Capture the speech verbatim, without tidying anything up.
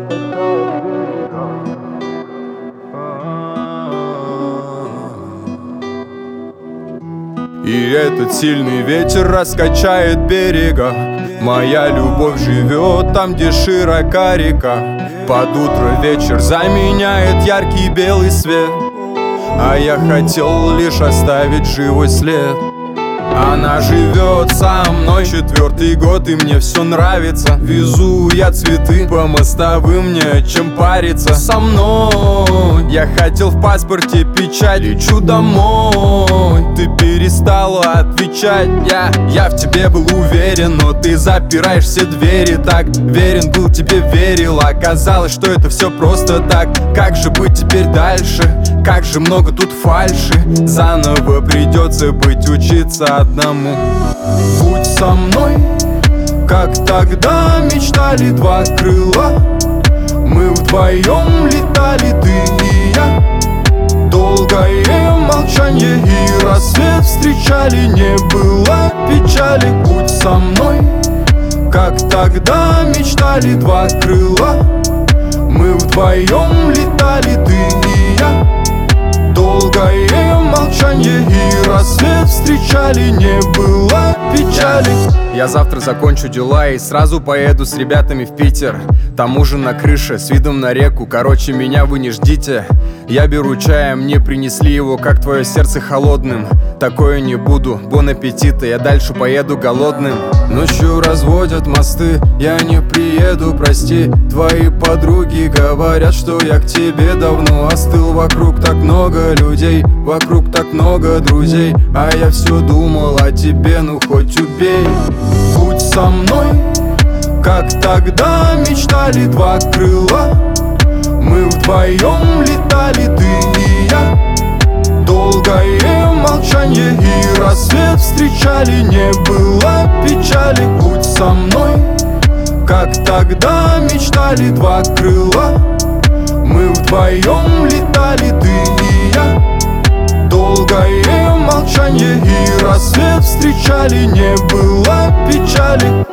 И этот сильный ветер раскачает берега. Моя любовь живет там, где широка река. Под утро вечер заменяет яркий белый свет, а я хотел лишь оставить живой след. Она живет со мной четвертый год, и мне все нравится. Везу я цветы по мостовым, не о чем париться. Со мной я хотел в паспорте печать. Лечу домой, ты перестала отвечать. Я, я в тебе был уверен, но ты запираешь все двери. Так верен был тебе, верил, оказалось, что это все просто так. Как же быть теперь дальше? Как же много тут фальши. Заново придется быть, учиться одному. Будь со мной, как тогда мечтали два крыла. Мы вдвоем летали, ты и я. Долгое молчанье и рассвет встречали. Не было печали. Будь со мной, как тогда мечтали два крыла. Мы вдвоем летали, ты и я. Долгое молчанье и рассвет встречали. Не было печали. Я завтра закончу дела и сразу поеду с ребятами в Питер. Там ужин на крыше с видом на реку. Короче, меня вы не ждите. Я беру чая, мне принесли его, как твое сердце холодным. Такое не буду, бон аппетита, я дальше поеду голодным. Ночью разводят мосты, я не приеду, прости. Твои подруги говорят, что я к тебе давно остыл. Вокруг так много людей, вокруг так много друзей, а я все думал о тебе, ну хоть убей. Будь со мной, как тогда мечтали два крыла. Мы вдвоем летали, ты и я. Долгое молчанье и рассвет встречали. Не было печали. Будь со мной, как тогда мечтали два крыла. Мы вдвоем летали, ты и я. Долгое молчанье и рассвет встречали. Не было печали.